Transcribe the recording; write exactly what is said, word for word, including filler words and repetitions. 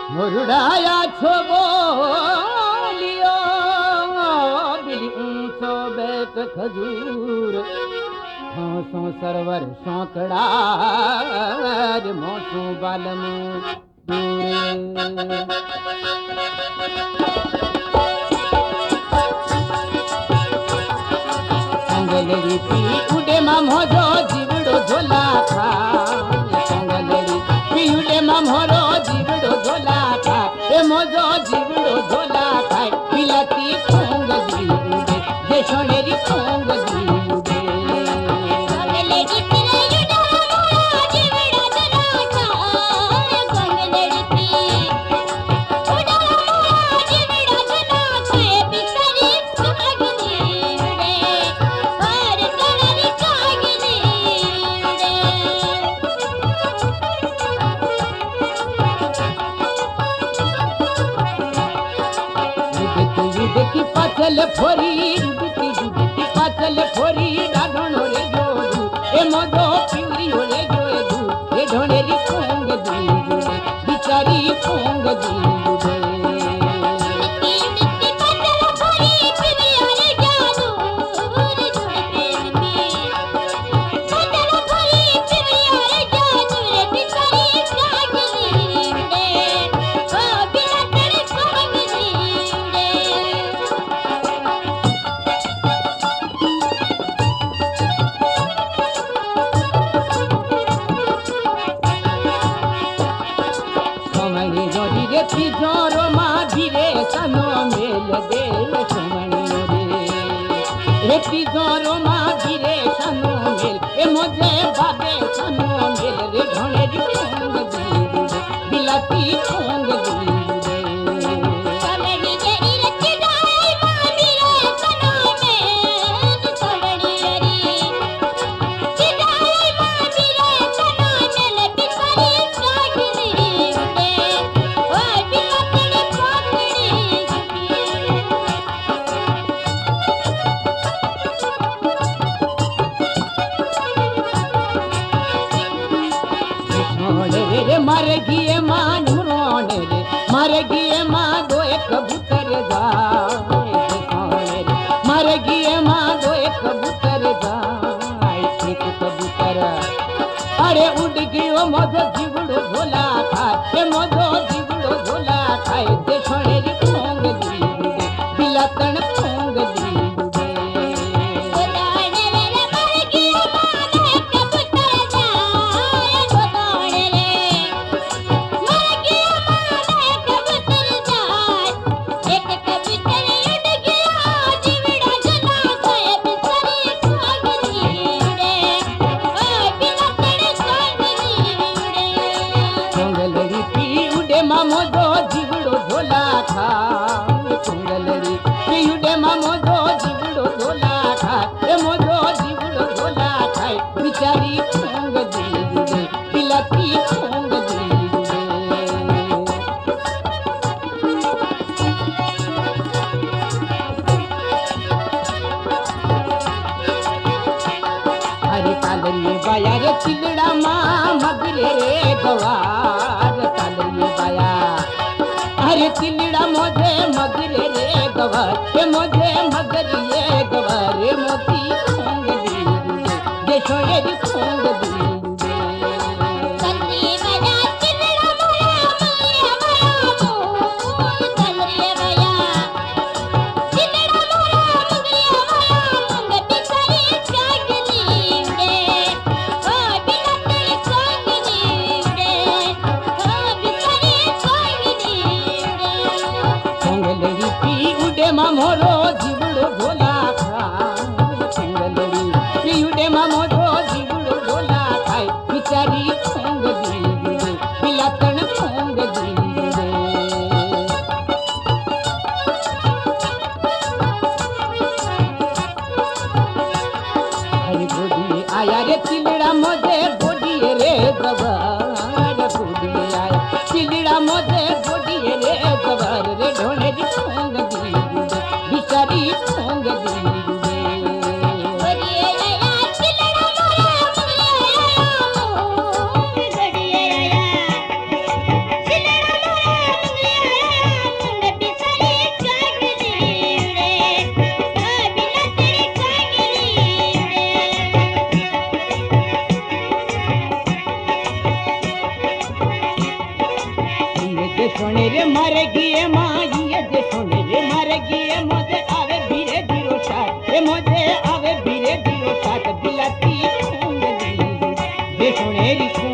मुरड़ाया छो बोलियो बिली ऊंचो बैठ खजूर होसो सरवर सौकड़ा मोसो बालम दूर संगलड़ी पी उडे मामोरो जीवड़ो झोला खा संगलड़ी पी उडे मामोरो जीवड़ो झोला खा ए मोजो जीवड़ो झोला खाए पिलाती खोंग दी उडे जे सोनेरी खोंग दी उडे गंगलेड़ी पिले युडा मोरा जीवड़ो झोला खा गंगलेड़ी पी उडा मोरा जीवड़ो झोला खाए बिचारी भागली उडे और तड़री कागली उडे युडती युडती पाचल फोरी युडती युडती पाचल फोरी डाढोणो रे जोडू ए मोजो पिवरी ओले जोडू ए ढोणेरी खोंग दी उडे बिचारी खोंग दी उडे नित्ती नित्ती पातल भरी पिरियारे जादू रे जुड़ते नित्ती पातल भरी पिरियारे जादू रे बिचारी कागली उडे ओ बिना तेरे कागली उडे सोमणी जोरी रे तिजोरो माधी रे सनो मेल दे सोमणी रे रे तिजोरो माधी रे सनो मेल ए मोजे बाबे सनो मेल रे ढोणेरी खोंग दी उडे बिलाती खोंग दी उडे कमड़ी जेरी रच जाए मादी रे सना में कमड़ी जेरी चिजाए मादी रे सना में बिचारी कागली उडे ओ बिना तेरे कागली मोने रे मर गिए मां नुरोने रे मर गिए मां दो एक कबूतर जाए सोने रे मर गिए मां दो एक कबूतर जाए एक कबूतर अरे उड़ गयो मोजो जीवड़ो झोला खाए ए मोजो जीवड़ो झोला खाए जे सोने रे खोंग दी उडे बिलातन खोंग दी उडे गोदाने रे मर गया माने कबूतर जाए गोदाने रे मर गया माने कबूतर जाए एक कबूतर उड़ गया जीवड़ा झोला खाए बिचारी कागली उडे ओ बिना तेरे कागली उडे चुंगलड़ी पी उडे मामो दो जीवड़ो झोला खा चुंगलड़ी पी उडे मामो दो जीवड़ो झोला खा ए मोजो जीवड़ो झोला खाए बिचारी खोंग दी उडे पिलाती खोंग दी उडे अरे कालरी बाया रे चिलड़ा माँ मगरे रे गवार कालरी बाया अरे चिलड़ा मोजे मगरे रे गवार ए मोजे मगरिए गवार रे मोती खोंग दी उडे देखो ये दी खोंग दी उडे कलरी बजा चिलड़ा मोरा मोरा मोरा मोर कलरी बजा चिलड़ा मोरा मोरा मोरा मोर बिचारी कागली उडे ओ बिना तेरे कागली उडे ओ बिचारी कागली उडे चुंगलड़ी पी उडे मामोरो जीवड़ो झोला खा चुंगलड़ी पी उडे मामोरो जीवड़ो झोला खाए बिचारी खोंग दी उडे बिलातन खोंग दी उडे अरे गोदी आया रे चिलड़ा मोजे गोदी रे गवार गोदी आया चिलड़ा मोजे गोदी रे गवार रे ढोणे दी खोंग दी उडे बिचारी खोंग दी उडे ओरिए आया चिलड़ा मोरा मोरा मोर ओरिए आया चिलड़ा मोरा हे सोनेरी